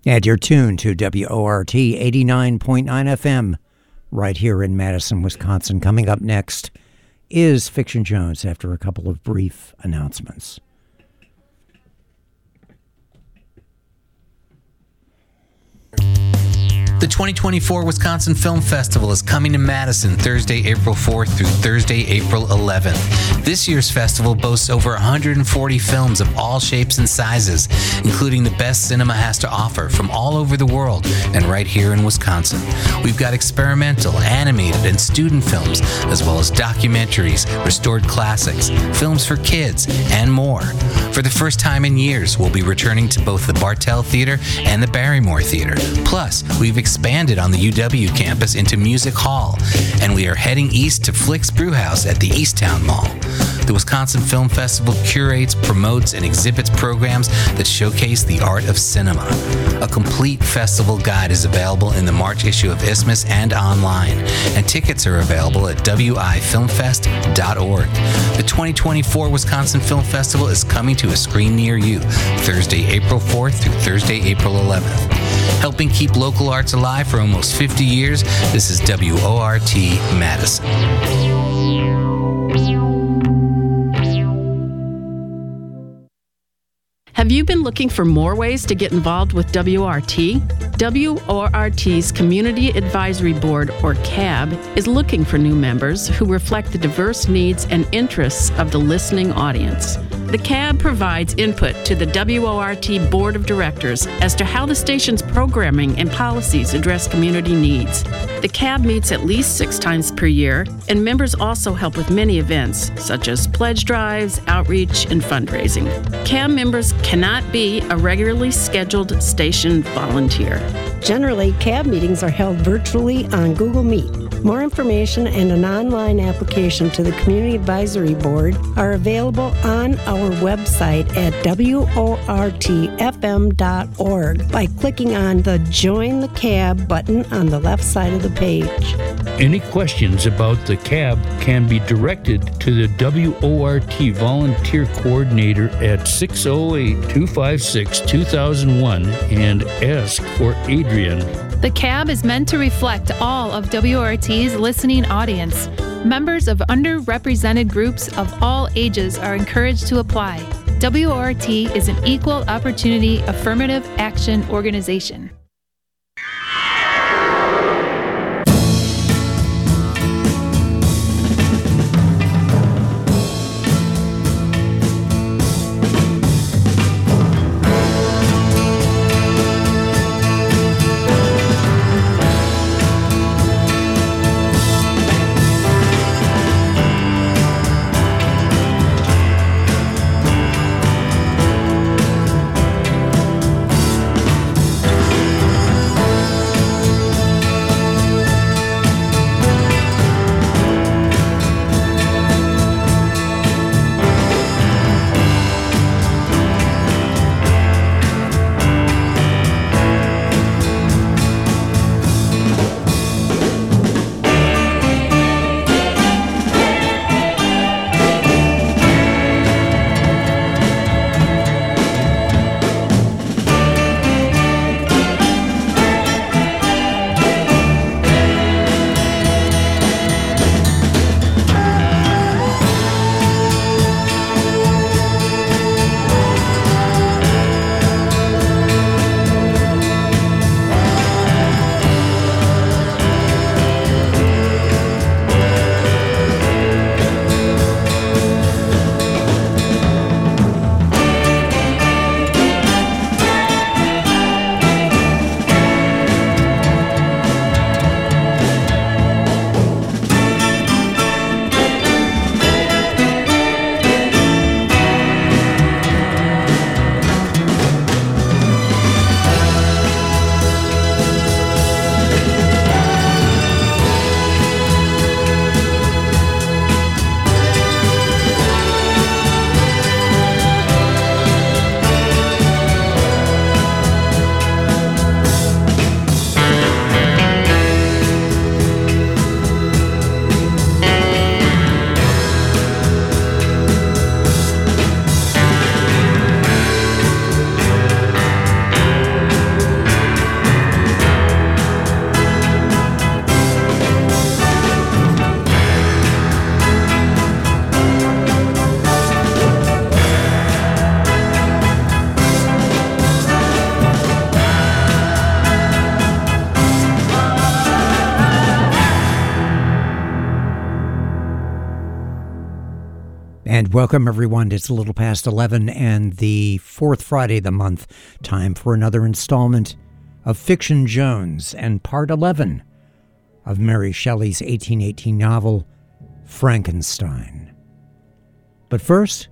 And you're tuned to WORT 89.9 FM right here in Madison, Wisconsin. Coming up next is Fiction Jones after a couple of brief announcements. The 2024 Wisconsin Film Festival is coming to Madison Thursday, April 4th through Thursday, April 11th. This year's festival boasts over 140 films of all shapes and sizes, including the best cinema has to offer from all over the world and right here in Wisconsin. We've got experimental, animated, and student films, as well as documentaries, restored classics, films for kids, and more. For the first time in years, we'll be returning to both the Bartell Theater and the Barrymore Theater. Plus, we've expanded on the UW campus into Music Hall, and we are heading east to Flick's Brewhouse at the Easttown Mall. The Wisconsin Film Festival curates, promotes, and exhibits programs that showcase the art of cinema. A complete festival guide is available in the March issue of Isthmus and online, and tickets are available at wifilmfest.org. The 2024 Wisconsin Film Festival is coming to a screen near you, Thursday, April 4th through Thursday, April 11th. Helping keep local arts alive for almost 50 years, this is WORT Madison. Have you been looking for more ways to get involved with WORT? WORT's Community Advisory Board, or CAB, is looking for new members who reflect the diverse needs and interests of the listening audience. The CAB provides input to the WORT Board of Directors as to how the station's programming and policies address community needs. The CAB meets at least 6 times per year, and members also help with many events, such as pledge drives, outreach, and fundraising. CAB members cannot be a regularly scheduled station volunteer. Generally, CAB meetings are held virtually on Google Meet. More information and an online application to the Community Advisory Board are available on our website at wortfm.org by clicking on the Join the CAB button on the left side of the page. Any questions about the CAB can be directed to the WORT Volunteer Coordinator at 608-256-2001 and ask for Adrian. The CAB is meant to reflect all of WORT's listening audience. Members of underrepresented groups of all ages are encouraged to apply. WORT is an equal opportunity affirmative action organization. And welcome, everyone. It's a little past 11 and the fourth Friday of the month. Time for another installment of Fiction Jones and part 11 of Mary Shelley's 1818 novel, Frankenstein. But first,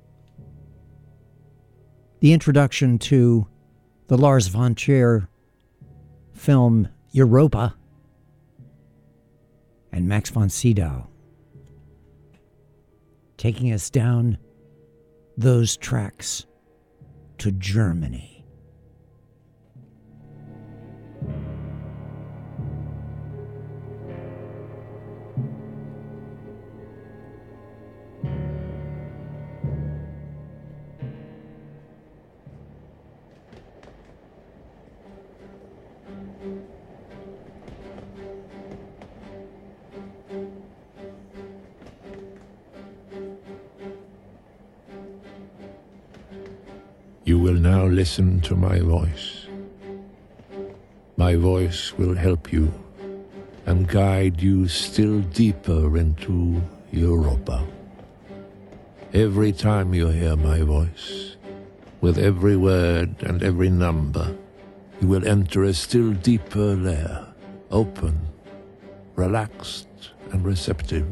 the introduction to the Lars von Trier film Europa and Max von Sydow, taking us down those tracks to Germany. You will now listen to my voice. My voice will help you and guide you still deeper into Europa. Every time you hear my voice, with every word and every number, you will enter a still deeper layer, open, relaxed, and receptive.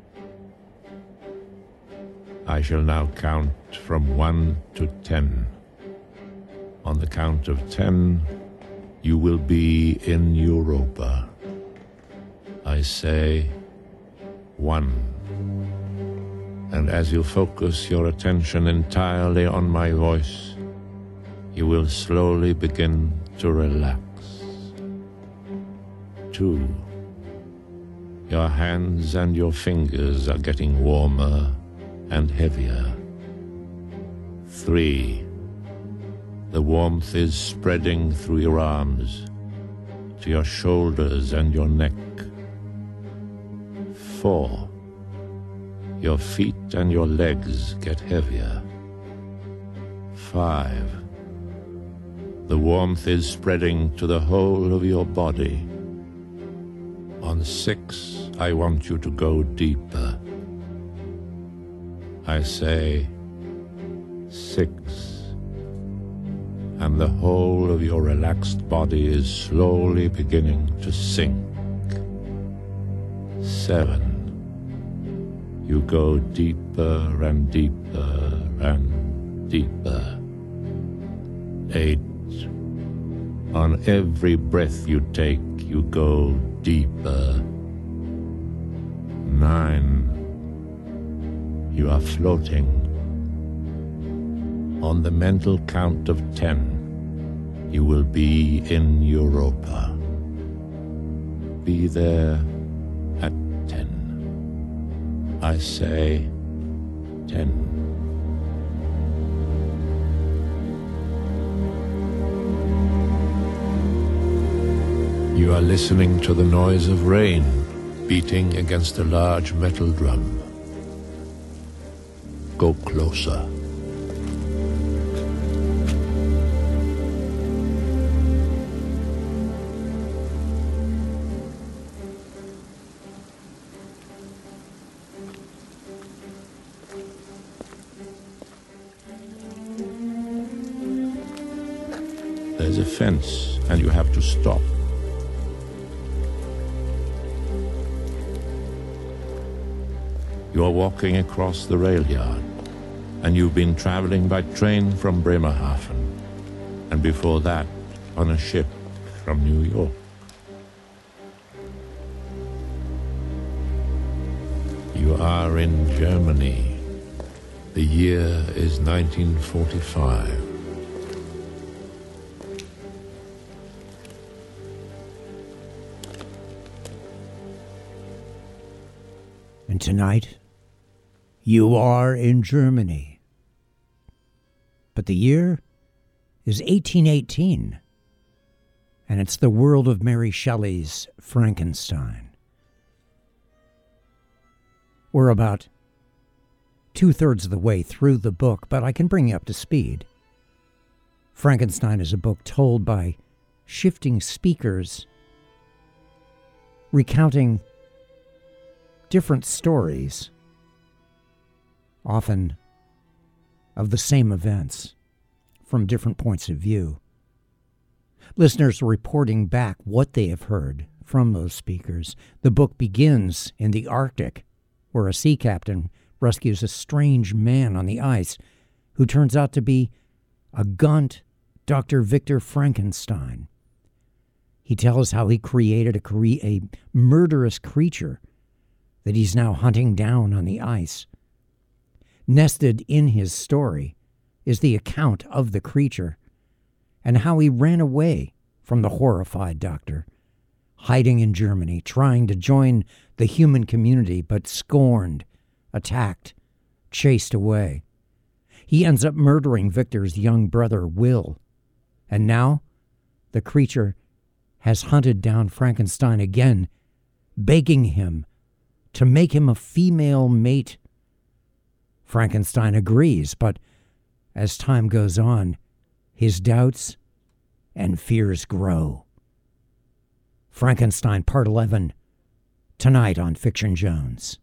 I shall now count from 1 to 10. On the count of 10, you will be in Europa. I say 1. And as you focus your attention entirely on my voice, you will slowly begin to relax. 2. Your hands and your fingers are getting warmer and heavier. 3. The warmth is spreading through your arms, to your shoulders and your neck. 4. Your feet and your legs get heavier. 5. The warmth is spreading to the whole of your body. On 6, I want you to go deeper. I say 6. And the whole of your relaxed body is slowly beginning to sink. 7. You go deeper and deeper and deeper. 8. On every breath you take, you go deeper. 9. You are floating. On the mental count of 10, you will be in Europa. Be there at 10. I say 10. You are listening to the noise of rain beating against a large metal drum. Go closer. There's a fence, and you have to stop. You're walking across the rail yard, and you've been traveling by train from Bremerhaven, and before that, on a ship from New York. You are in Germany. The year is 1945. And tonight, you are in Germany. But the year is 1818, and it's the world of Mary Shelley's Frankenstein. We're about 2/3 of the way through the book, but I can bring you up to speed. Frankenstein is a book told by shifting speakers, recounting different stories often of the same events from different points of view. Listeners reporting back what they have heard from those speakers. The book begins in the Arctic, where a sea captain rescues a strange man on the ice who turns out to be a gaunt Dr. Victor Frankenstein. He tells how he created a murderous creature that he's now hunting down on the ice. Nested in his story is the account of the creature and how he ran away from the horrified doctor, hiding in Germany, trying to join the human community, but scorned, attacked, chased away. He ends up murdering Victor's young brother, Will. And now the creature has hunted down Frankenstein again, begging him to make him a female mate. Frankenstein agrees, but as time goes on, his doubts and fears grow. Frankenstein Part 11, tonight on Fiction Jones.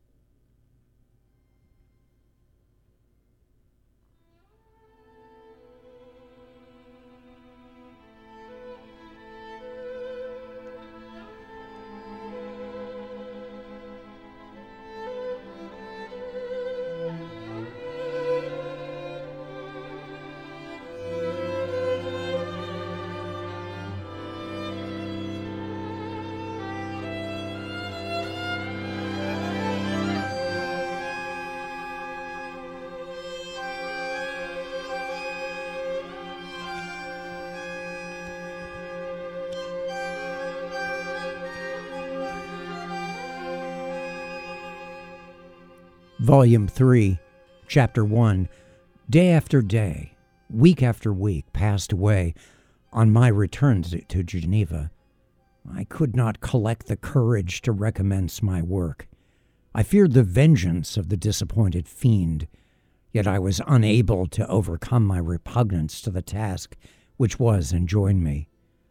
Volume 3, Chapter 1. Day after day, week after week passed away on my return to Geneva. I could not collect the courage to recommence my work. I feared the vengeance of the disappointed fiend, yet I was unable to overcome my repugnance to the task which was enjoined me.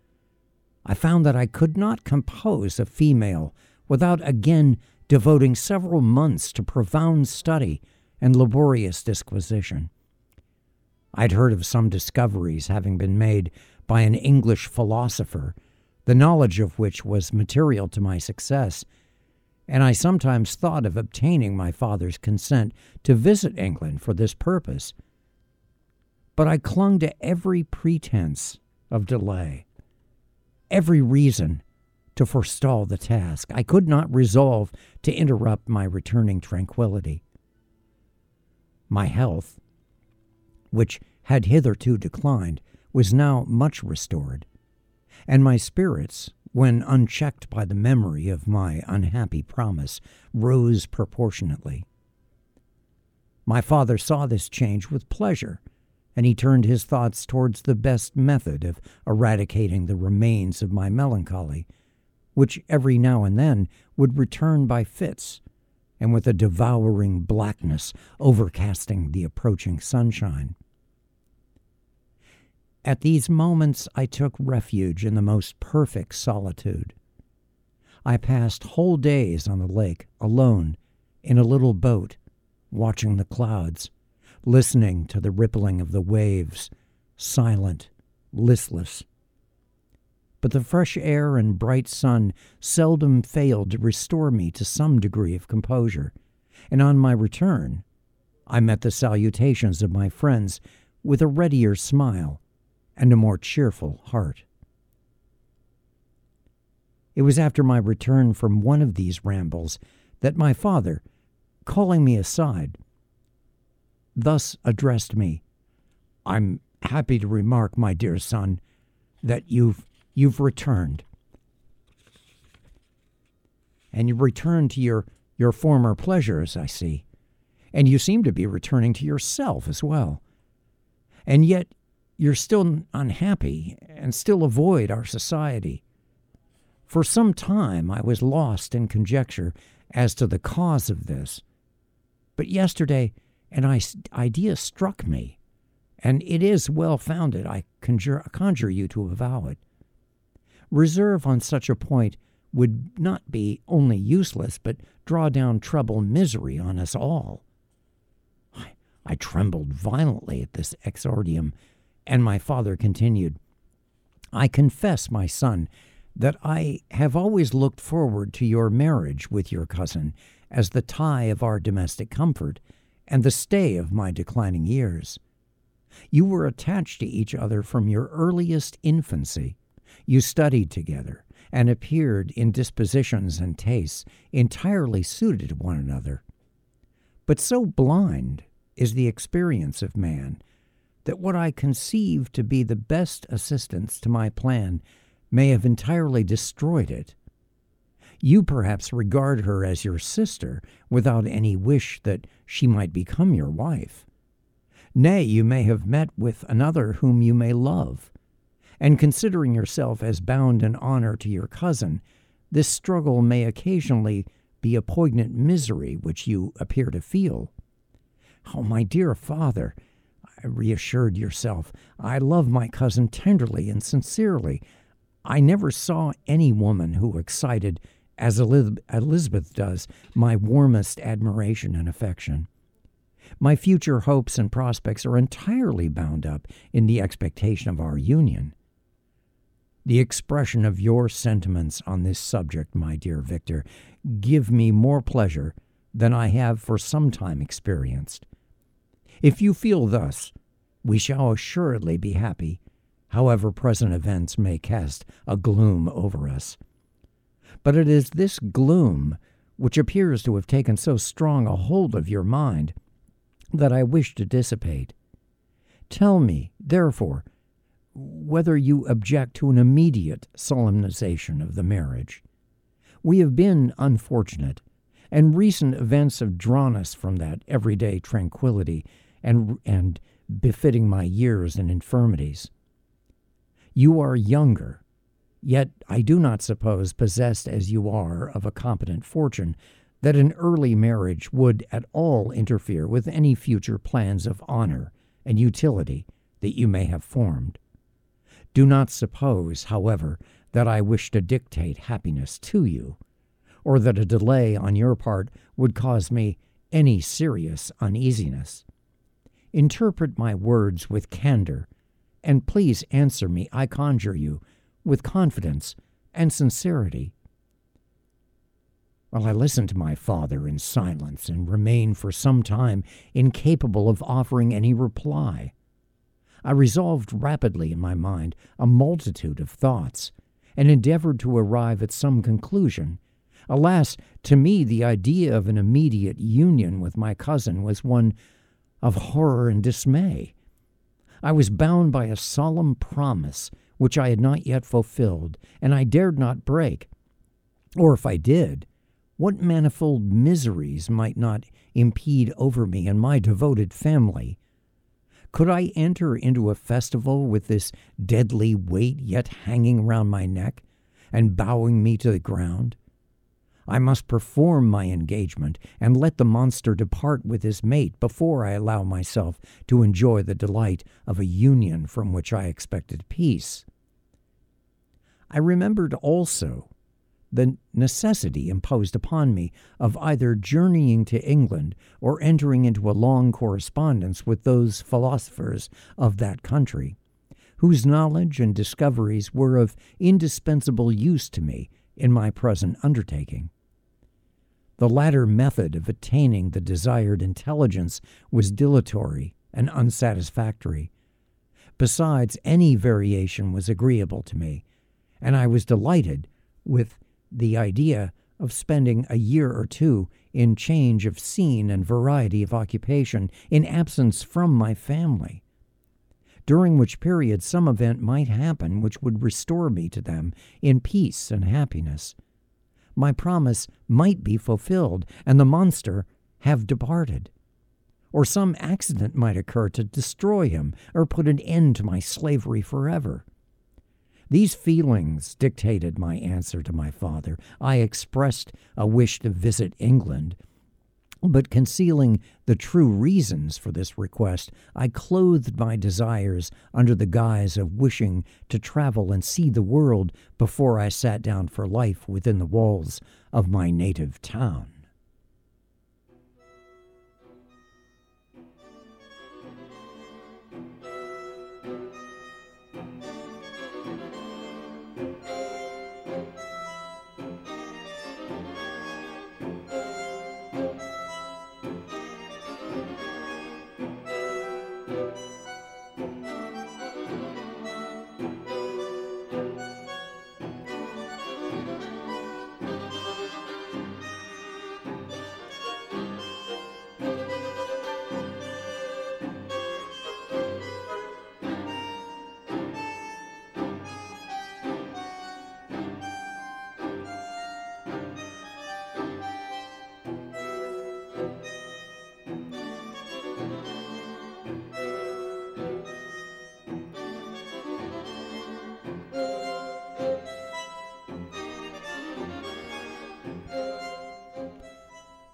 I found that I could not compose a female without again devoting several months to profound study and laborious disquisition. I'd heard of some discoveries having been made by an English philosopher, the knowledge of which was material to my success, and I sometimes thought of obtaining my father's consent to visit England for this purpose. But I clung to every pretense of delay, every reason to forestall the task. I could not resolve to interrupt my returning tranquility. My health, which had hitherto declined, was now much restored, and my spirits, when unchecked by the memory of my unhappy promise, rose proportionately. My father saw this change with pleasure, and he turned his thoughts towards the best method of eradicating the remains of my melancholy, which every now and then would return by fits, and with a devouring blackness overcasting the approaching sunshine. At these moments I took refuge in the most perfect solitude. I passed whole days on the lake, alone, in a little boat, watching the clouds, listening to the rippling of the waves, silent, listless. But the fresh air and bright sun seldom failed to restore me to some degree of composure, and on my return, I met the salutations of my friends with a readier smile and a more cheerful heart. It was after my return from one of these rambles that my father, calling me aside, thus addressed me. "I'm happy to remark, my dear son, that you've returned. And you returned to your former pleasures, I see. And you seem to be returning to yourself as well. And yet you're still unhappy and still avoid our society. For some time I was lost in conjecture as to the cause of this. But yesterday an idea struck me, and it is well-founded. I conjure you to avow it. Reserve on such a point would not be only useless, but draw down trouble and misery on us all. I trembled violently at this exordium, and my father continued, I confess, my son, that I have always looked forward to your marriage with your cousin as the tie of our domestic comfort and the stay of my declining years. You were attached to each other from your earliest infancy. You studied together and appeared in dispositions and tastes entirely suited to one another. But so blind is the experience of man that what I conceive to be the best assistance to my plan may have entirely destroyed it. You perhaps regard her as your sister without any wish that she might become your wife. Nay, you may have met with another whom you may love, and considering yourself as bound in honor to your cousin, this struggle may occasionally be a poignant misery which you appear to feel. Oh, my dear father, I reassured yourself, I love my cousin tenderly and sincerely. I never saw any woman who excited, as Elizabeth does, my warmest admiration and affection. My future hopes and prospects are entirely bound up in the expectation of our union. The expression of your sentiments on this subject, my dear Victor, give me more pleasure than I have for some time experienced. If you feel thus, we shall assuredly be happy, however present events may cast a gloom over us. But it is this gloom which appears to have taken so strong a hold of your mind that I wish to dissipate. Tell me, therefore, whether you object to an immediate solemnization of the marriage. We have been unfortunate, and recent events have drawn us from that everyday tranquility and befitting my years and infirmities. You are younger, yet I do not suppose, possessed as you are of a competent fortune, that an early marriage would at all interfere with any future plans of honor and utility that you may have formed. Do not suppose, however, that I wish to dictate happiness to you, or that a delay on your part would cause me any serious uneasiness. Interpret my words with candor, and please answer me, I conjure you, with confidence and sincerity. While I listened to my father in silence and remained for some time incapable of offering any reply, I resolved rapidly in my mind a multitude of thoughts, and endeavored to arrive at some conclusion. Alas, to me the idea of an immediate union with my cousin was one of horror and dismay. I was bound by a solemn promise which I had not yet fulfilled, and I dared not break. Or if I did, what manifold miseries might not impede over me and my devoted family? Could I enter into a festival with this deadly weight yet hanging round my neck and bowing me to the ground? I must perform my engagement and let the monster depart with his mate before I allow myself to enjoy the delight of a union from which I expected peace. I remembered also the necessity imposed upon me of either journeying to England or entering into a long correspondence with those philosophers of that country, whose knowledge and discoveries were of indispensable use to me in my present undertaking. The latter method of attaining the desired intelligence was dilatory and unsatisfactory. Besides, any variation was agreeable to me, and I was delighted with the idea of spending a year or two in change of scene and variety of occupation, in absence from my family, during which period some event might happen which would restore me to them in peace and happiness. My promise might be fulfilled, and the monster have departed. Or some accident might occur to destroy him or put an end to my slavery forever. These feelings dictated my answer to my father. I expressed a wish to visit England, but concealing the true reasons for this request, I clothed my desires under the guise of wishing to travel and see the world before I sat down for life within the walls of my native town.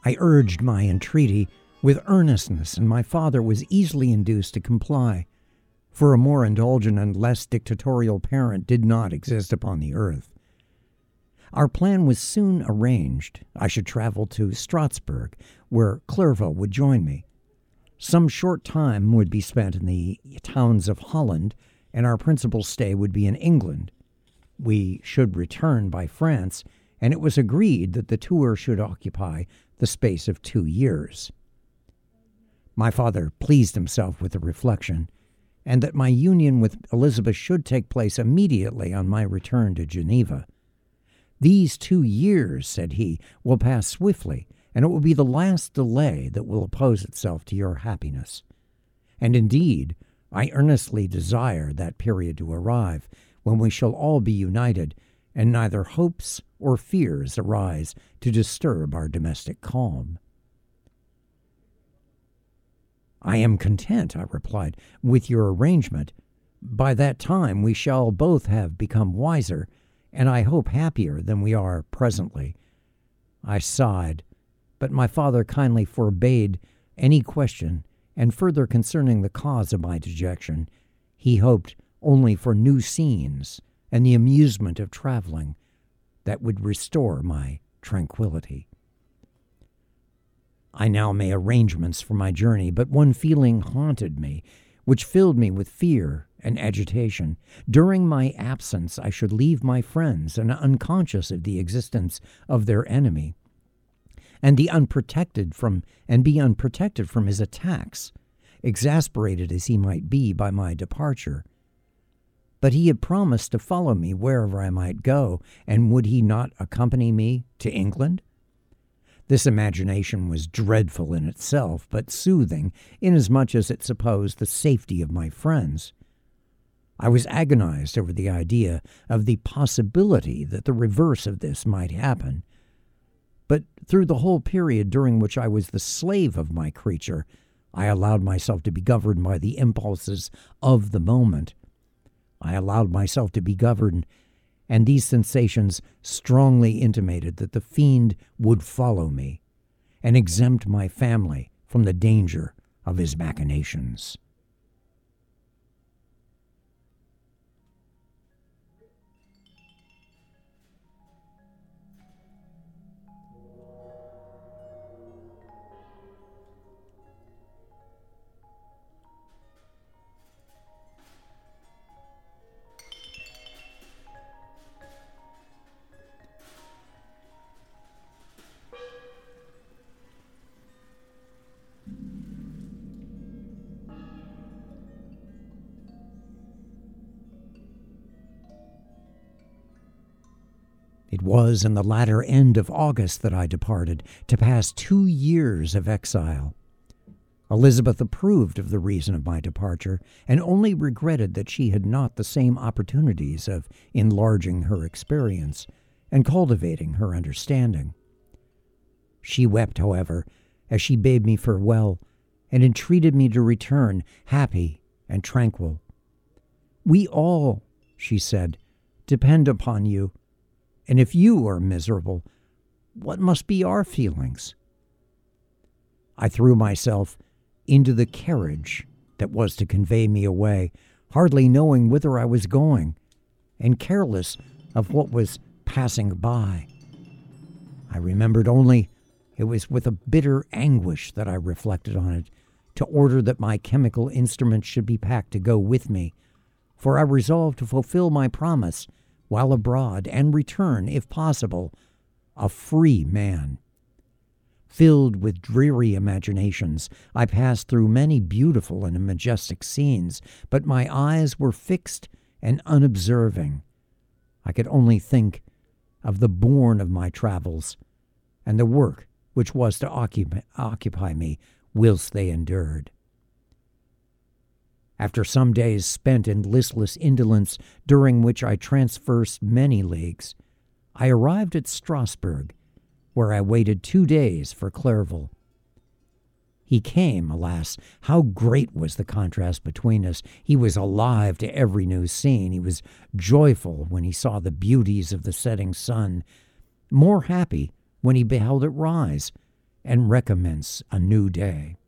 I urged my entreaty with earnestness, and my father was easily induced to comply, for a more indulgent and less dictatorial parent did not exist upon the earth. Our plan was soon arranged. I should travel to Strasbourg, where Clerval would join me. Some short time would be spent in the towns of Holland, and our principal stay would be in England. We should return by France, and it was agreed that the tour should occupy the space of 2 years. My father pleased himself with the reflection, and that my union with Elizabeth should take place immediately on my return to Geneva. "These 2 years," said he, "will pass swiftly, and it will be the last delay that will oppose itself to your happiness. And indeed, I earnestly desire that period to arrive, when we shall all be united, and neither hopes or fears arise to disturb our domestic calm." "I am content," I replied, "with your arrangement. By that time we shall both have become wiser, and I hope happier than we are presently." I sighed, but my father kindly forbade any question, and further concerning the cause of my dejection, he hoped only for new scenes and the amusement of traveling that would restore my tranquillity. I now made arrangements for my journey, but one feeling haunted me, which filled me with fear and agitation. During my absence, I should leave my friends and unconscious of the existence of their enemy, and be unprotected from his attacks, exasperated as he might be by my departure. But he had promised to follow me wherever I might go, and would he not accompany me to England? This imagination was dreadful in itself, but soothing, inasmuch as it supposed the safety of my friends. I was agonized over the idea of the possibility that the reverse of this might happen. But through the whole period during which I was the slave of my creature, I allowed myself to be governed by the impulses of the moment. I allowed myself to be governed, and these sensations strongly intimated that the fiend would follow me and exempt my family from the danger of his machinations. It was in the latter end of August that I departed, to pass 2 years of exile. Elizabeth approved of the reason of my departure, and only regretted that she had not the same opportunities of enlarging her experience and cultivating her understanding. She wept, however, as she bade me farewell, and entreated me to return happy and tranquil. "We all," she said, "depend upon you, and if you are miserable, what must be our feelings?" I threw myself into the carriage that was to convey me away, hardly knowing whither I was going, and careless of what was passing by. I remembered only it was with a bitter anguish that I reflected on it, to order that my chemical instruments should be packed to go with me, for I resolved to fulfill my promise while abroad, and return, if possible, a free man. Filled with dreary imaginations, I passed through many beautiful and majestic scenes, but my eyes were fixed and unobserving. I could only think of the bourne of my travels, and the work which was to occupy me whilst they endured. After some days spent in listless indolence, during which I traversed many leagues, I arrived at Strasbourg, where I waited 2 days for Clerval. He came, alas, how great was the contrast between us! He was alive to every new scene. He was joyful when he saw the beauties of the setting sun, more happy when he beheld it rise, and recommence a new day.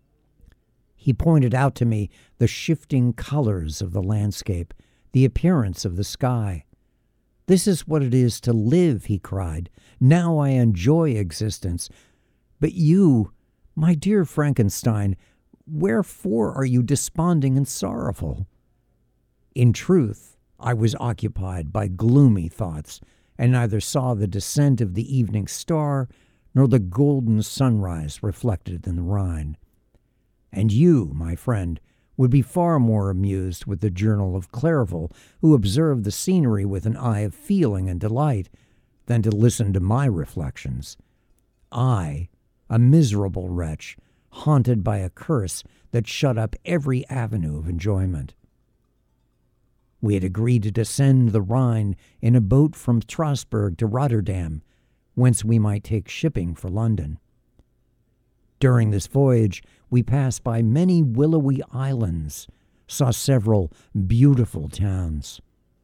He pointed out to me the shifting colors of the landscape, the appearance of the sky. "This is what it is to live," he cried. "Now I enjoy existence. But you, my dear Frankenstein, wherefore are you desponding and sorrowful?" In truth, I was occupied by gloomy thoughts, and neither saw the descent of the evening star nor the golden sunrise reflected in the Rhine. And you, my friend, would be far more amused with the journal of Clerval, who observed the scenery with an eye of feeling and delight, than to listen to my reflections. I, a miserable wretch, haunted by a curse that shut up every avenue of enjoyment. We had agreed to descend the Rhine in a boat from Strasbourg to Rotterdam, whence we might take shipping for London. During this voyage, we passed by many willowy islands, saw several beautiful towns.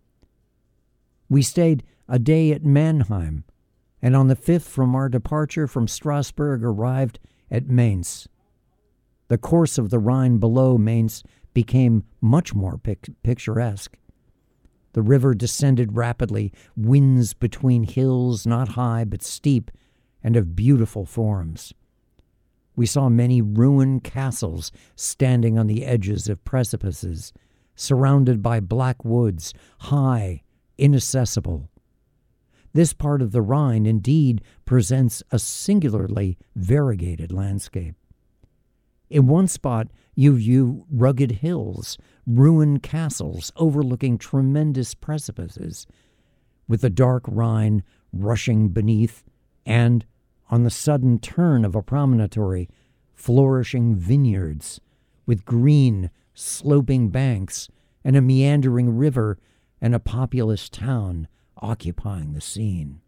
We stayed a day at Mannheim, and on the 5th from our departure from Strasbourg arrived at Mainz. The course of the Rhine below Mainz became much more picturesque. The river descended rapidly, winds between hills not high but steep and of beautiful forms. We saw many ruined castles standing on the edges of precipices, surrounded by black woods, high, inaccessible. This part of the Rhine indeed presents a singularly variegated landscape. In one spot you view rugged hills, ruined castles overlooking tremendous precipices, with the dark Rhine rushing beneath, and, on the sudden turn of a promontory, flourishing vineyards, with green, sloping banks, and a meandering river, and a populous town occupying the scene.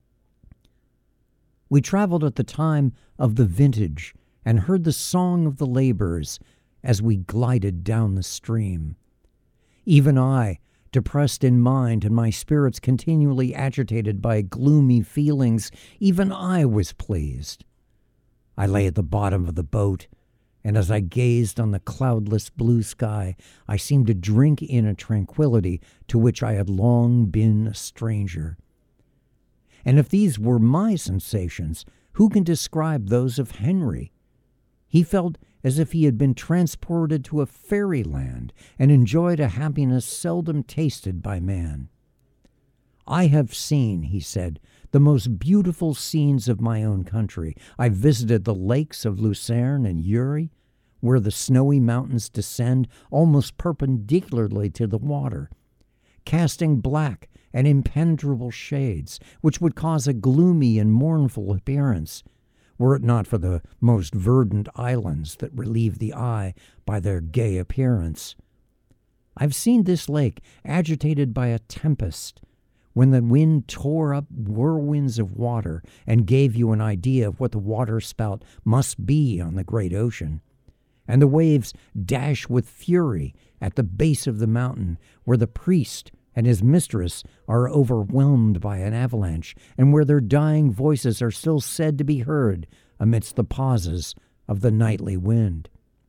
We traveled at the time of the vintage, and heard the song of the laborers as we glided down the stream. Even I, depressed in mind and my spirits continually agitated by gloomy feelings, even I was pleased. I lay at the bottom of the boat, and as I gazed on the cloudless blue sky, I seemed to drink in a tranquility to which I had long been a stranger. And if these were my sensations, who can describe those of Henry? He felt as if he had been transported to a fairyland and enjoyed a happiness seldom tasted by man. "I have seen," he said, "the most beautiful scenes of my own country. I visited the lakes of Lucerne and Uri, where the snowy mountains descend almost perpendicularly to the water, casting black and impenetrable shades, which would cause a gloomy and mournful appearance, were it not for the most verdant islands that relieve the eye by their gay appearance. I've seen this lake agitated by a tempest, when the wind tore up whirlwinds of water and gave you an idea of what the waterspout must be on the great ocean. And the waves dash with fury at the base of the mountain, where the priest and his mistress are overwhelmed by an avalanche, and where their dying voices are still said to be heard amidst the pauses of the nightly wind.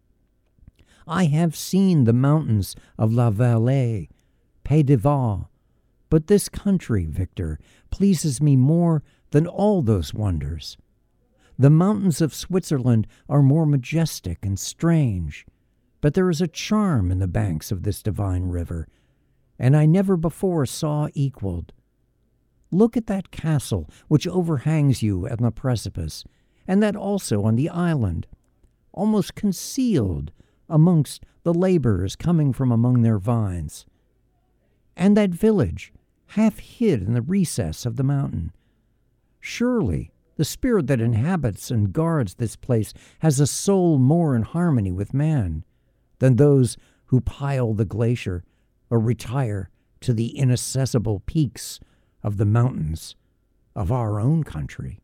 I have seen the mountains of La Valais, Pays de Vaud, but this country, Victor, pleases me more than all those wonders. The mountains of Switzerland are more majestic and strange, but there is a charm in the banks of this divine river, and I never before saw equaled. Look at that castle which overhangs you on the precipice, and that also on the island, almost concealed amongst the laborers coming from among their vines. And that village, half hid in the recess of the mountain. Surely the spirit that inhabits and guards this place has a soul more in harmony with man than those who pile the glacier or retire to the inaccessible peaks of the mountains of our own country.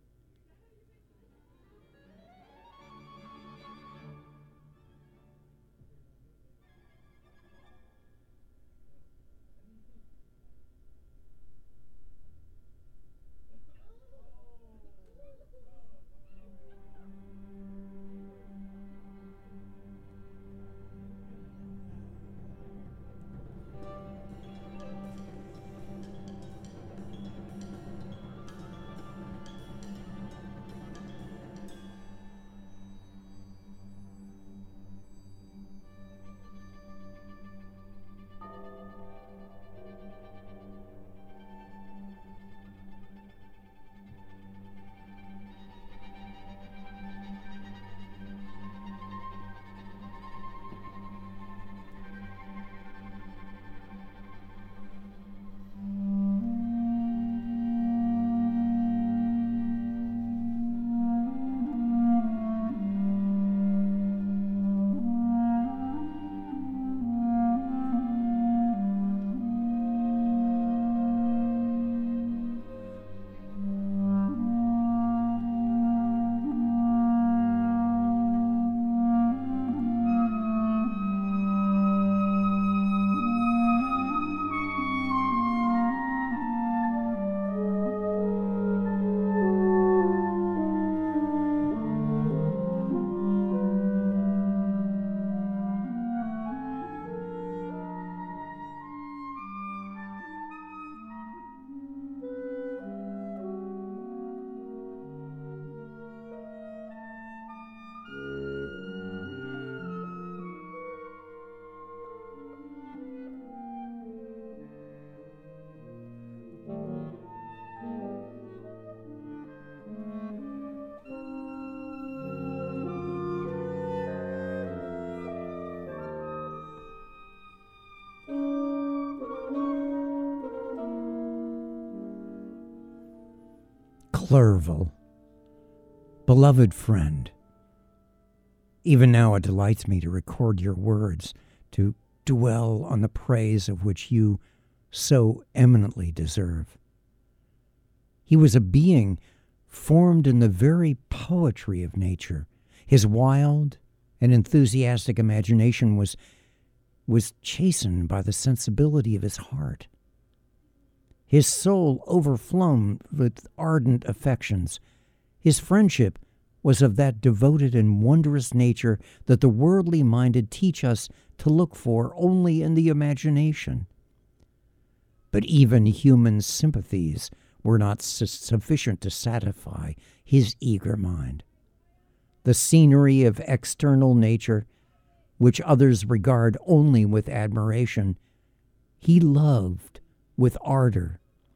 Clerval, beloved friend, even now it delights me to record your words, to dwell on the praise of which you so eminently deserve. He was a being formed in the very poetry of nature. His wild and enthusiastic imagination was chastened by the sensibility of his heart. His soul overflown with ardent affections. His friendship was of that devoted and wondrous nature that the worldly minded teach us to look for only in the imagination. But even human sympathies were not sufficient to satisfy his eager mind. The scenery of external nature, which others regard only with admiration, he loved with ardor.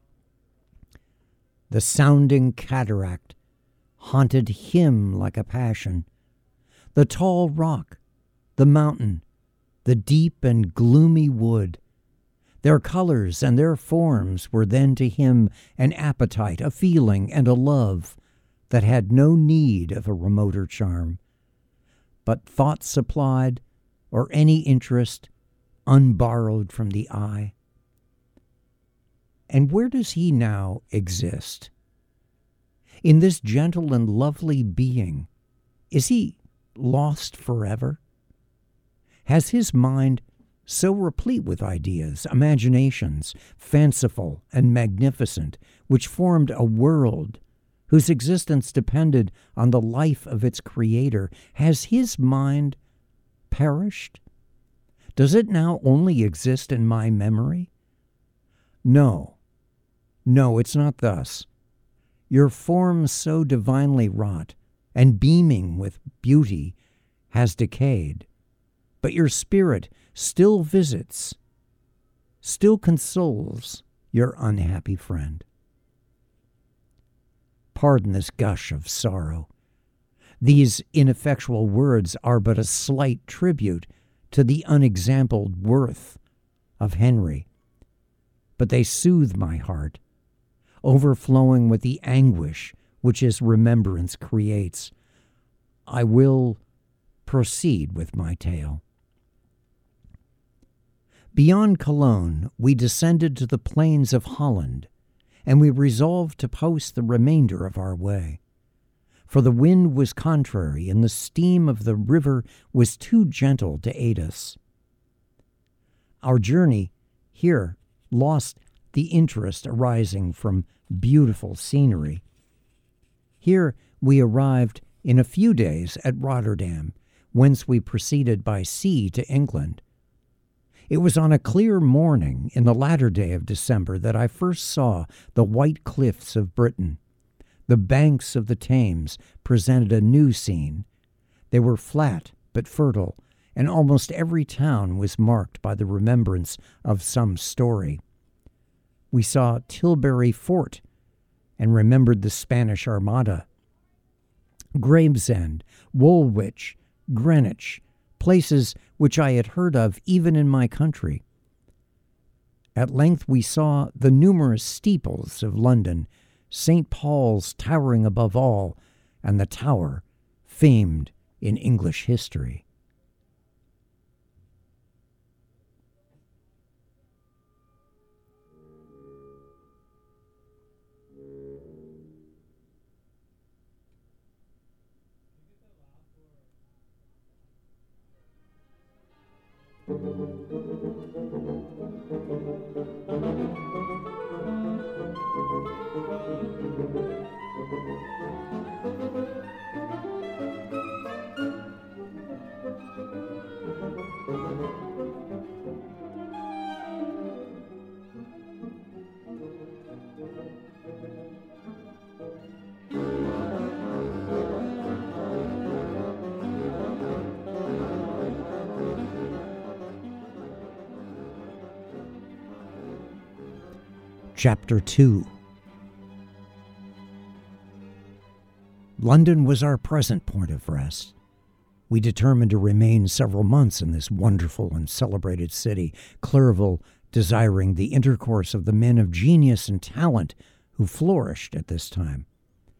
The sounding cataract haunted him like a passion. The tall rock, the mountain, the deep and gloomy wood, their colors and their forms were then to him an appetite, a feeling, and a love that had no need of a remoter charm, but thought supplied, or any interest unborrowed from the eye. And where does he now exist? In this gentle and lovely being, is he lost forever? Has his mind, so replete with ideas, imaginations, fanciful and magnificent, which formed a world whose existence depended on the life of its creator, has his mind perished? Does it now only exist in my memory? No, it's not thus. Your form so divinely wrought and beaming with beauty has decayed, but your spirit still visits, still consoles your unhappy friend. Pardon this gush of sorrow. These ineffectual words are but a slight tribute to the unexampled worth of Henry, but they soothe my heart, overflowing with the anguish which his remembrance creates. I will proceed with my tale. Beyond Cologne, we descended to the plains of Holland, and we resolved to post the remainder of our way. For the wind was contrary, and the steam of the river was too gentle to aid us. Our journey here lost the interest arising from beautiful scenery. Here we arrived in a few days at Rotterdam, whence we proceeded by sea to England. It was on a clear morning in the latter day of December that I first saw the white cliffs of Britain. The banks of the Thames presented a new scene. They were flat but fertile, and almost every town was marked by the remembrance of some story. We saw Tilbury Fort and remembered the Spanish Armada. Gravesend, Woolwich, Greenwich, places which I had heard of even in my country. At length we saw the numerous steeples of London, St. Paul's towering above all, and the Tower, famed in English history. Chapter 2. London was our present point of rest. We determined to remain several months in this wonderful and celebrated city, Clerval desiring the intercourse of the men of genius and talent who flourished at this time.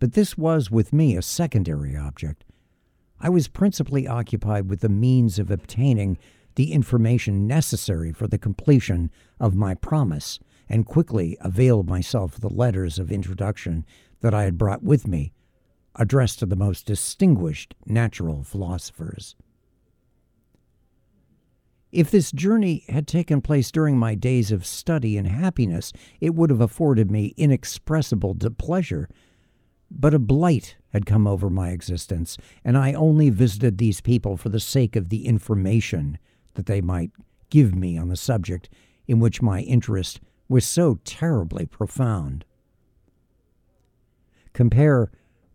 But this was, with me, a secondary object. I was principally occupied with the means of obtaining the information necessary for the completion of my promise, and quickly availed myself of the letters of introduction that I had brought with me, addressed to the most distinguished natural philosophers. If this journey had taken place during my days of study and happiness, it would have afforded me inexpressible pleasure. But a blight had come over my existence, and I only visited these people for the sake of the information that they might give me on the subject in which my interest was so terribly profound. Company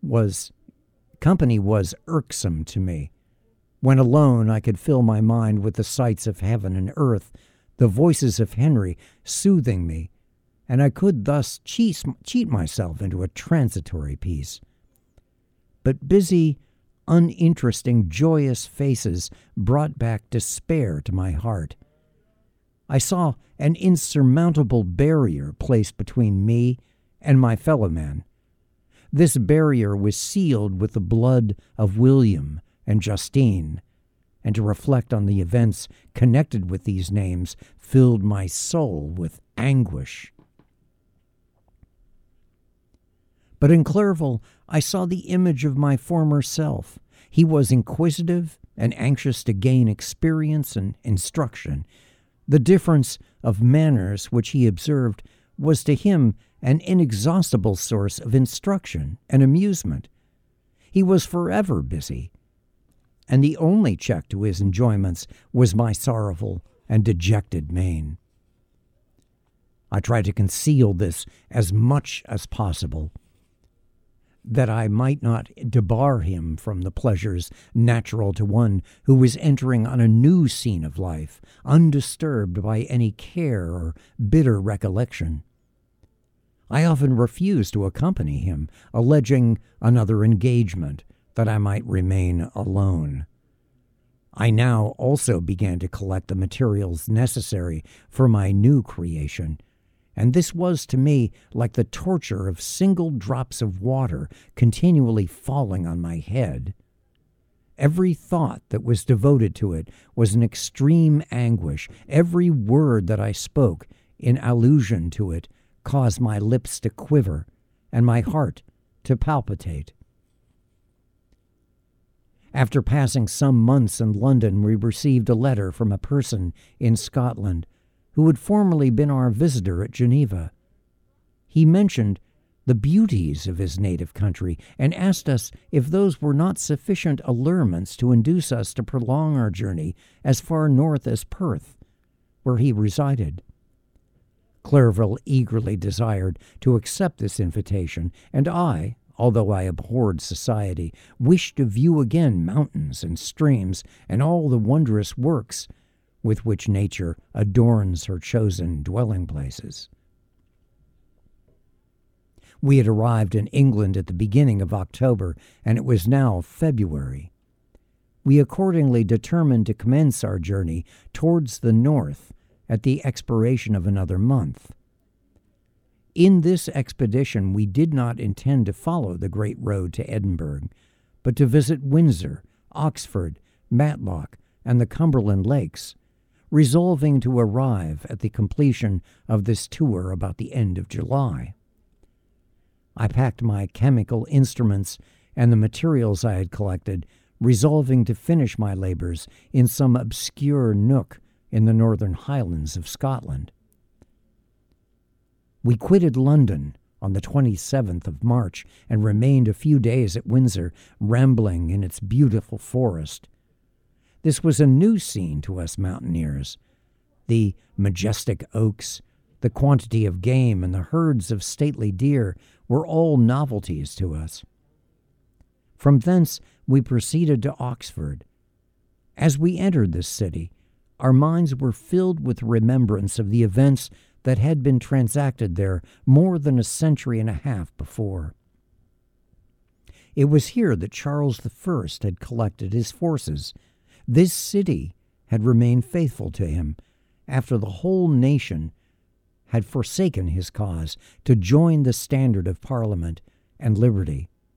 was irksome to me. When alone, I could fill my mind with the sights of heaven and earth, the voices of Henry soothing me, and I could thus cheat myself into a transitory peace. But busy, uninteresting, joyous faces brought back despair to my heart. I saw an insurmountable barrier placed between me and my fellow men. This barrier was sealed with the blood of William and Justine, and to reflect on the events connected with these names filled my soul with anguish. But in Clerval, I saw the image of my former self. He was inquisitive and anxious to gain experience and instruction. The difference of manners which he observed was to him an inexhaustible source of instruction and amusement. He was forever busy, and the only check to his enjoyments was my sorrowful and dejected mien. I tried to conceal this as much as possible, that I might not debar him from the pleasures natural to one who was entering on a new scene of life, undisturbed by any care or bitter recollection. I often refused to accompany him, alleging another engagement, that I might remain alone. I now also began to collect the materials necessary for my new creation, and this was to me like the torture of single drops of water continually falling on my head. Every thought that was devoted to it was an extreme anguish. Every word that I spoke in allusion to it caused my lips to quiver and my heart to palpitate. After passing some months in London, we received a letter from a person in Scotland who had formerly been our visitor at Geneva. He mentioned the beauties of his native country and asked us if those were not sufficient allurements to induce us to prolong our journey as far north as Perth, where he resided. Clerval eagerly desired to accept this invitation, and I, although I abhorred society, wished to view again mountains and streams and all the wondrous works with which nature adorns her chosen dwelling places. We had arrived in England at the beginning of October, and it was now February. We accordingly determined to commence our journey towards the north at the expiration of another month. In this expedition, we did not intend to follow the great road to Edinburgh, but to visit Windsor, Oxford, Matlock, and the Cumberland Lakes, resolving to arrive at the completion of this tour about the end of July. I packed my chemical instruments and the materials I had collected, resolving to finish my labors in some obscure nook in the northern highlands of Scotland. We quitted London on the 27th of March and remained a few days at Windsor, rambling in its beautiful forest. This was a new scene to us mountaineers. The majestic oaks, the quantity of game, and the herds of stately deer were all novelties to us. From thence we proceeded to Oxford. As we entered this city, our minds were filled with remembrance of the events that had been transacted there more than a century and a half before. It was here that Charles I had collected his forces. This city had remained faithful to him after the whole nation had forsaken his cause to join the standard of Parliament and liberty.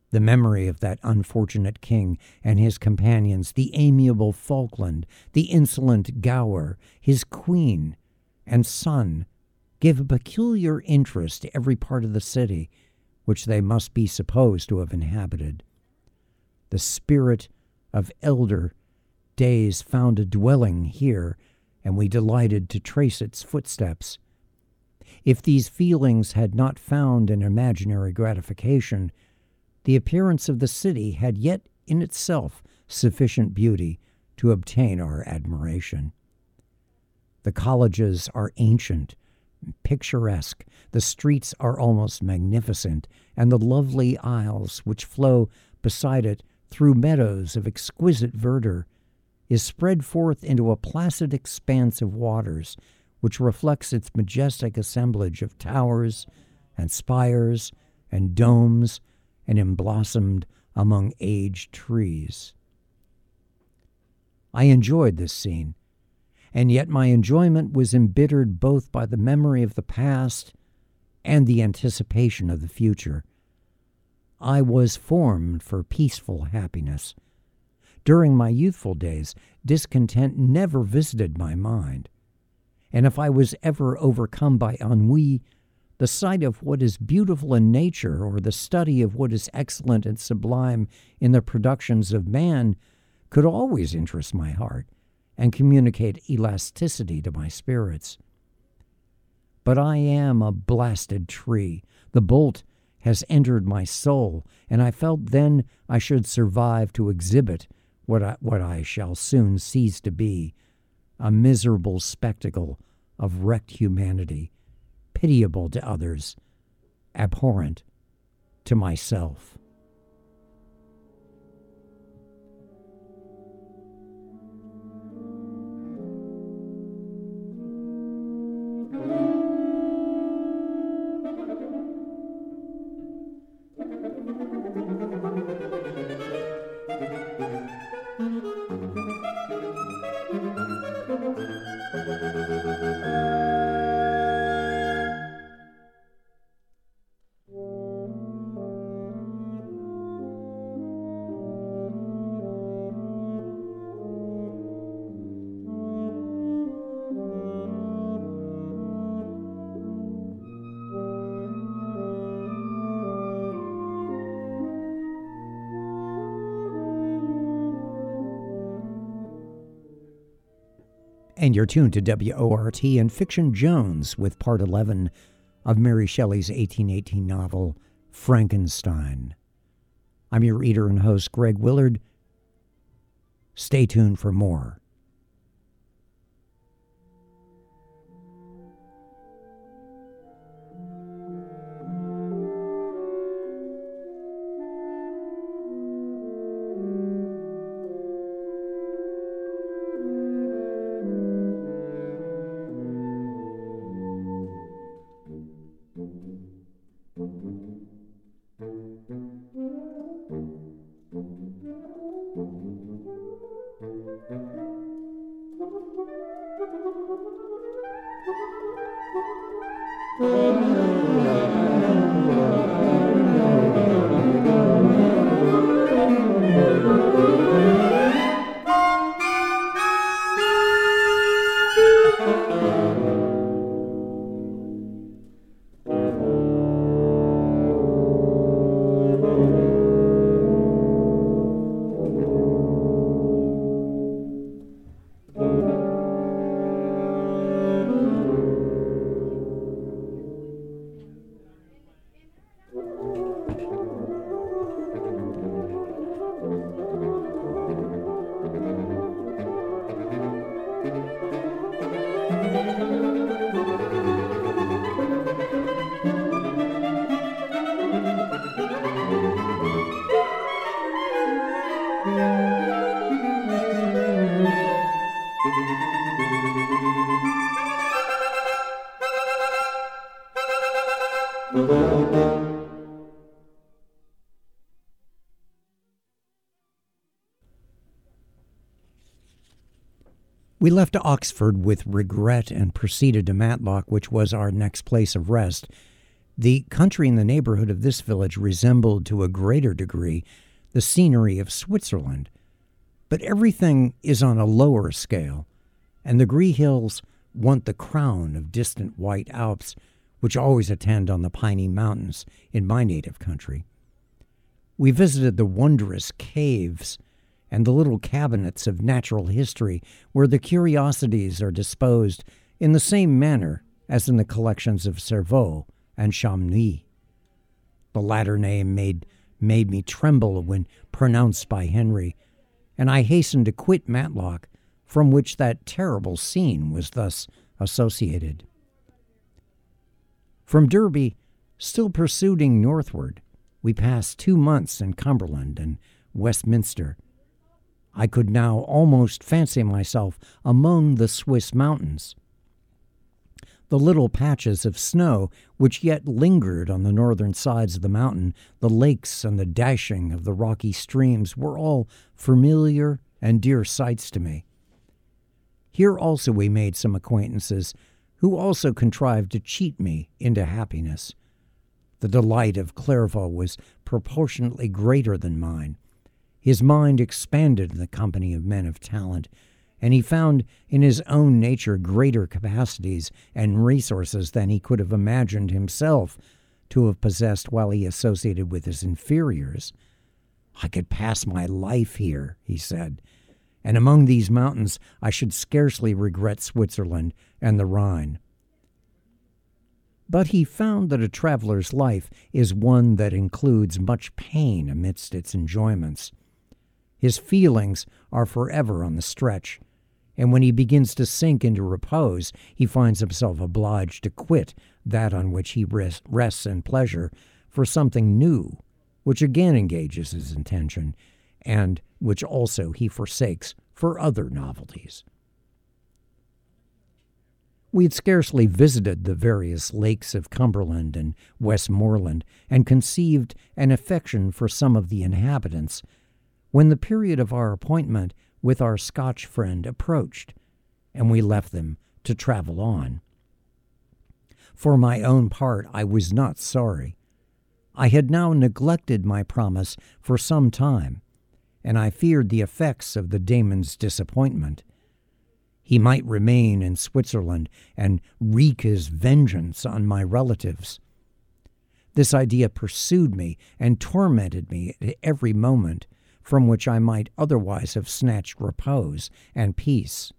The memory of that unfortunate king and his companions, the amiable Falkland, the insolent Gower, his queen and son, gave a peculiar interest to every part of the city which they must be supposed to have inhabited. The spirit of elder days found a dwelling here, and we delighted to trace its footsteps. If these feelings had not found an imaginary gratification, the appearance of the city had yet in itself sufficient beauty to obtain our admiration. The colleges are ancient, picturesque, the streets are almost magnificent, and the lovely aisles which flow beside it through meadows of exquisite verdure is spread forth into a placid expanse of waters which reflects its majestic assemblage of towers and spires and domes and emblossomed among aged trees. I enjoyed this scene, and yet my enjoyment was embittered both by the memory of the past and the anticipation of the future. I was formed for peaceful happiness. During my youthful days, discontent never visited my mind, and if I was ever overcome by ennui, the sight of what is beautiful in nature or the study of what is excellent and sublime in the productions of man could always interest my heart and communicate elasticity to my spirits. But I am a blasted tree. The bolt has entered my soul, and I felt then I should survive to exhibit what I shall soon cease to be, a miserable spectacle of wrecked humanity, pitiable to others, abhorrent to myself. And you're tuned to WORT and Fiction Jones with Part 11 of Mary Shelley's 1818 novel, Frankenstein. I'm your reader and host, Greg Willard. Stay tuned for more. We left Oxford with regret and proceeded to Matlock, which was our next place of rest. The country in the neighborhood of this village resembled to a greater degree the scenery of Switzerland, but everything is on a lower scale, and the Gree Hills want the crown of distant white Alps, which always attend on the piney mountains in my native country. We visited the wondrous caves and the little cabinets of natural history where the curiosities are disposed in the same manner as in the collections of Cerveau and Chamonix. The latter name made me tremble when pronounced by Henry, and I hastened to quit Matlock, from which that terrible scene was thus associated. From Derby, still pursuing northward, we passed 2 months in Cumberland and Westminster. I could now almost fancy myself among the Swiss mountains. The little patches of snow which yet lingered on the northern sides of the mountain, the lakes and the dashing of the rocky streams were all familiar and dear sights to me. Here also we made some acquaintances who also contrived to cheat me into happiness. The delight of Clerval was proportionately greater than mine. His mind expanded in the company of men of talent, and he found in his own nature greater capacities and resources than he could have imagined himself to have possessed while he associated with his inferiors. "I could pass my life here," he said, "and among these mountains I should scarcely regret Switzerland and the Rhine." But he found that a traveler's life is one that includes much pain amidst its enjoyments. His feelings are forever on the stretch, and when he begins to sink into repose, he finds himself obliged to quit that on which he rests in pleasure for something new, which again engages his attention, and which also he forsakes for other novelties. We had scarcely visited the various lakes of Cumberland and Westmoreland, and conceived an affection for some of the inhabitants, when the period of our appointment with our Scotch friend approached, and we left them to travel on. For my own part, I was not sorry. I had now neglected my promise for some time, and I feared the effects of the Damon's disappointment. He might remain in Switzerland and wreak his vengeance on my relatives. This idea pursued me and tormented me at every moment, from which I might otherwise have snatched repose and peace.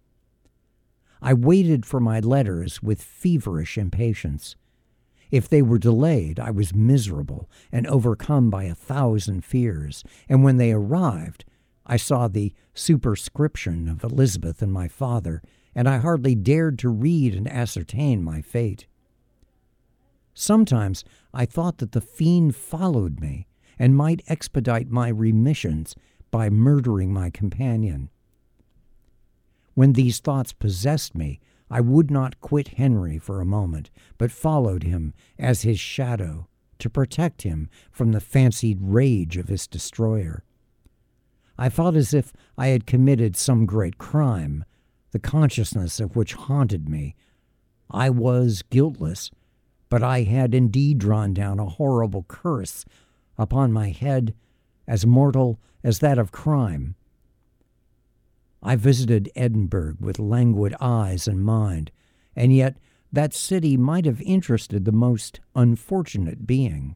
I waited for my letters with feverish impatience. If they were delayed, I was miserable and overcome by 1,000 fears, and when they arrived, I saw the superscription of Elizabeth and my father, and I hardly dared to read and ascertain my fate. Sometimes I thought that the fiend followed me, and might expedite my remissions by murdering my companion. When these thoughts possessed me, I would not quit Henry for a moment, but followed him as his shadow to protect him from the fancied rage of his destroyer. I felt as if I had committed some great crime, the consciousness of which haunted me. I was guiltless, but I had indeed drawn down a horrible curse upon my head, as mortal as that of crime. I visited Edinburgh with languid eyes and mind, and yet that city might have interested the most unfortunate being.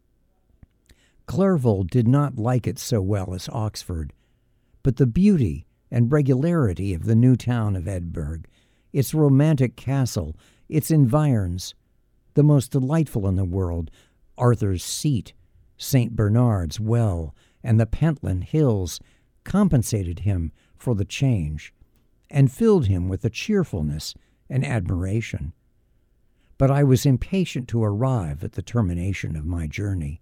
Clerval did not like it so well as Oxford, but the beauty and regularity of the new town of Edinburgh, its romantic castle, its environs, the most delightful in the world, Arthur's Seat, St. Bernard's Well, and the Pentland Hills, compensated him for the change, and filled him with a cheerfulness and admiration. But I was impatient to arrive at the termination of my journey.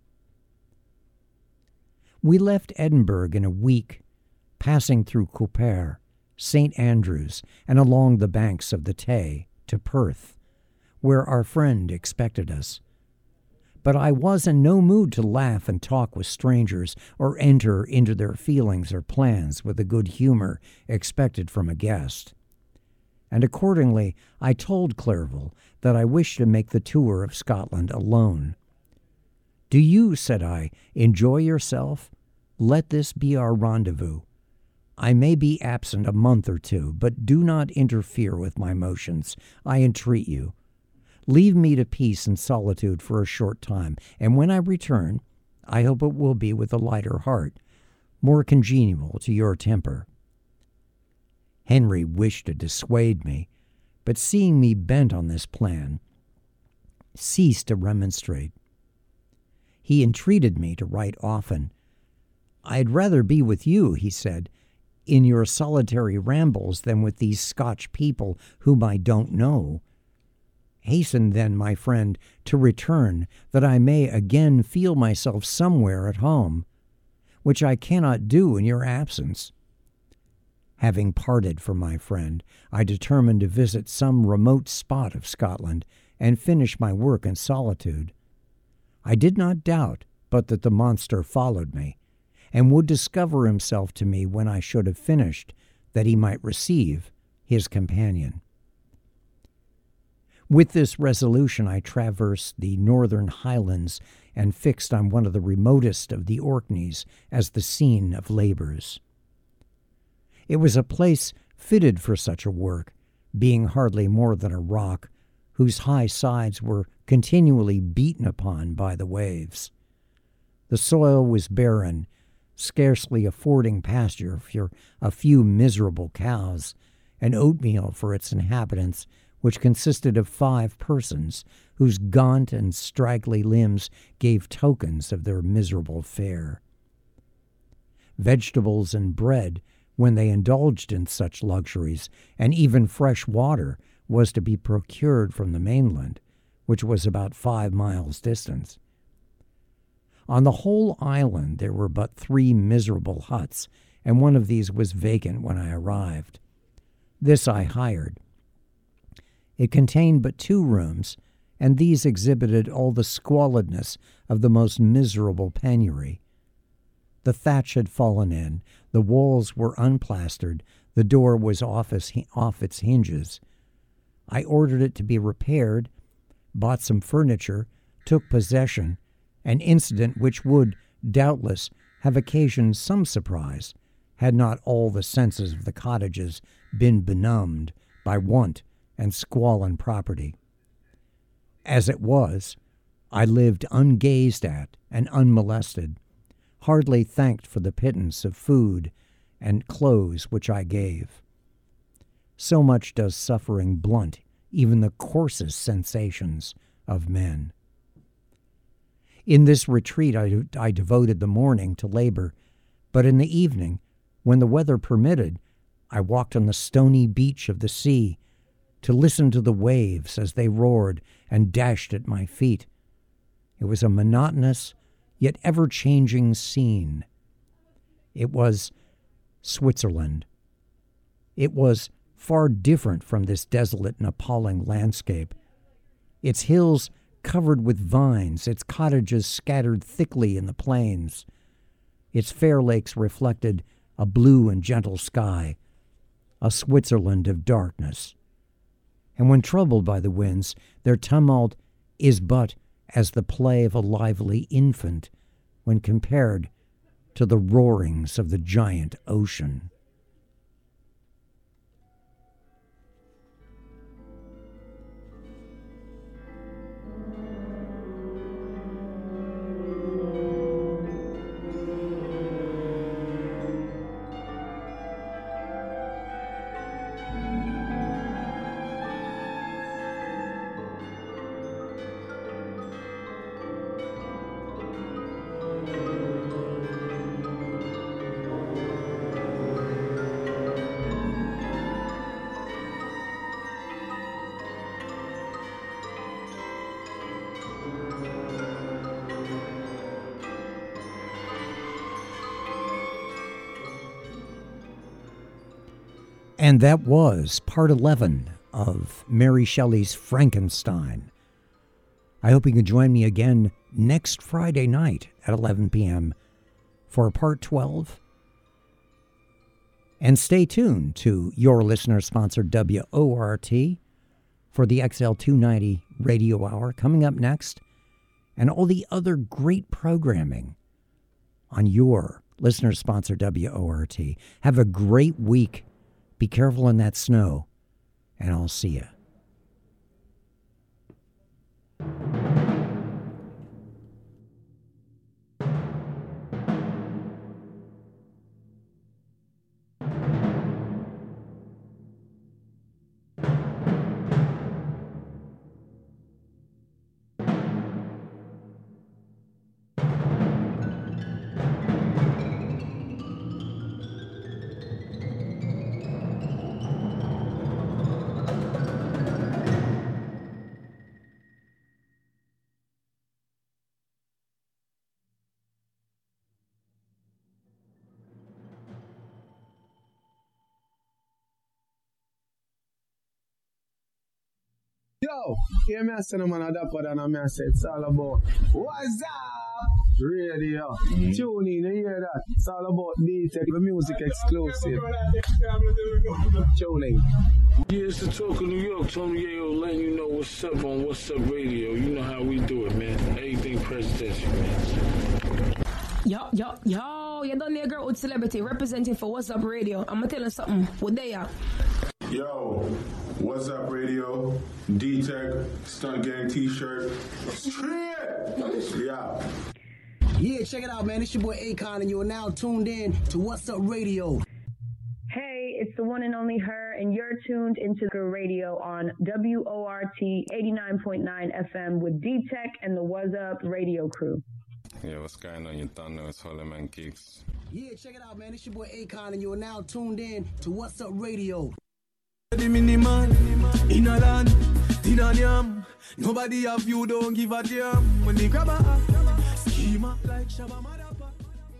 We left Edinburgh in a week, passing through Quipere, St. Andrews, and along the banks of the Tay to Perth, where our friend expected us. But I was in no mood to laugh and talk with strangers or enter into their feelings or plans with the good humor expected from a guest. and accordingly I told Clerval that I wished to make the tour of Scotland alone. "Do you," said I, "enjoy yourself? Let this be our rendezvous. I may be absent a month or two, but do not interfere with my motions, I entreat you. Leave me to peace and solitude for a short time, and when I return, I hope it will be with a lighter heart, more congenial to your temper." Henry wished to dissuade me, but seeing me bent on this plan, ceased to remonstrate. He entreated me to write often. "I'd rather be with you," he said, "in your solitary rambles than with these Scotch people whom I don't know. Hasten then, my friend, to return, that I may again feel myself somewhere at home, which I cannot do in your absence." Having parted from my friend, I determined to visit some remote spot of Scotland and finish my work in solitude. I did not doubt but that the monster followed me, and would discover himself to me when I should have finished, that he might receive his companion. With this resolution I traversed the northern highlands and fixed on one of the remotest of the Orkneys as the scene of labors. It was a place fitted for such a work, being hardly more than a rock, whose high sides were continually beaten upon by the waves. The soil was barren, scarcely affording pasture for a few miserable cows, and oatmeal for its inhabitants, which consisted of 5 persons, whose gaunt and straggly limbs gave tokens of their miserable fare. Vegetables and bread, when they indulged in such luxuries, and even fresh water, was to be procured from the mainland, which was about 5 miles distant. On the whole island there were but 3 miserable huts, and one of these was vacant when I arrived. This I hired. It contained but 2 rooms, and these exhibited all the squalidness of the most miserable penury. The thatch had fallen in, the walls were unplastered, the door was off its hinges. I ordered it to be repaired, bought some furniture, took possession, an incident which would, doubtless, have occasioned some surprise, had not all the senses of the cottages been benumbed by want and squalid property. As it was, I lived ungazed at and unmolested, hardly thanked for the pittance of food and clothes which I gave. So much does suffering blunt even the coarsest sensations of men. In this retreat I devoted the morning to labor, but in the evening, when the weather permitted, I walked on the stony beach of the sea to listen to the waves as they roared and dashed at my feet. It was a monotonous yet ever-changing scene. It was Switzerland. It was far different from this desolate and appalling landscape. Its hills covered with vines, its cottages scattered thickly in the plains. Its fair lakes reflected a blue and gentle sky, a Switzerland of darkness. And when troubled by the winds, their tumult is but as the play of a lively infant when compared to the roarings of the giant ocean. And that was part 11 of Mary Shelley's Frankenstein. I hope you can join me again next Friday night at 11 p.m. for part 12 And stay tuned to your listener-sponsored WORT for the XL290 Radio Hour coming up next, and all the other great programming on your listener-sponsored WORT. Have a great week. Be careful in that snow, and I'll see you. Yo, hear me say no man a dapper than a me say it's all about what's up radio. Tune in, you hear that? It's all about D-Tech, the music exclusive. Tuning. Yeah, it's the Talk of New York. Tony Yayo letting you know what's up on What's Up Radio. You know how we do it, man. Everything presidential, man. Yo, you done there, girl with celebrity representing for What's Up Radio. I'm gonna tell you something. What they are? Yo, What's Up Radio, D-Tech, Stunt Gang T-shirt, straight, yeah. Yeah, check it out, man. It's your boy Akon, and you are now tuned in to What's Up Radio. Hey, it's the one and only her, and you're tuned into the radio on WORT 89.9 FM with D-Tech and the What's Up Radio crew. Yeah, what's going on? You don't know it's Holloman Geeks. Yeah, check it out, man. It's your boy Akon, and you are now tuned in to What's Up Radio. The minimal in a land, in a yam. Nobody have you, don't give a damn. When they grab a schema like Shabba Madapa.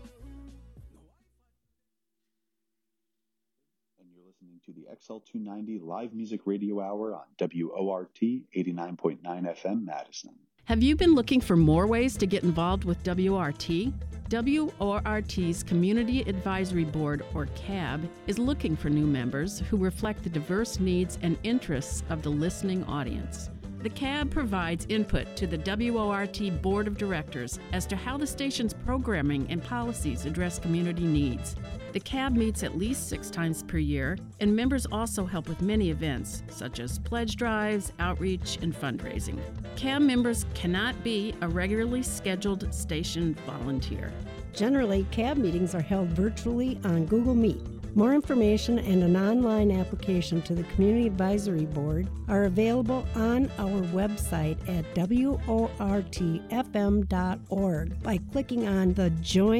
And you're listening to the XL290 Live Music Radio Hour on WORT 89.9 FM Madison. Have you been looking for more ways to get involved with WORT? WORT's Community Advisory Board, or CAB, is looking for new members who reflect the diverse needs and interests of the listening audience. The CAB provides input to the WORT Board of Directors as to how the station's programming and policies address community needs. The CAB meets at least 6 times per year, and members also help with many events, such as pledge drives, outreach, and fundraising. CAB members cannot be a regularly scheduled station volunteer. Generally, CAB meetings are held virtually on Google Meet. More information and an online application to the Community Advisory Board are available on our website at WORTFM.org by clicking on the Join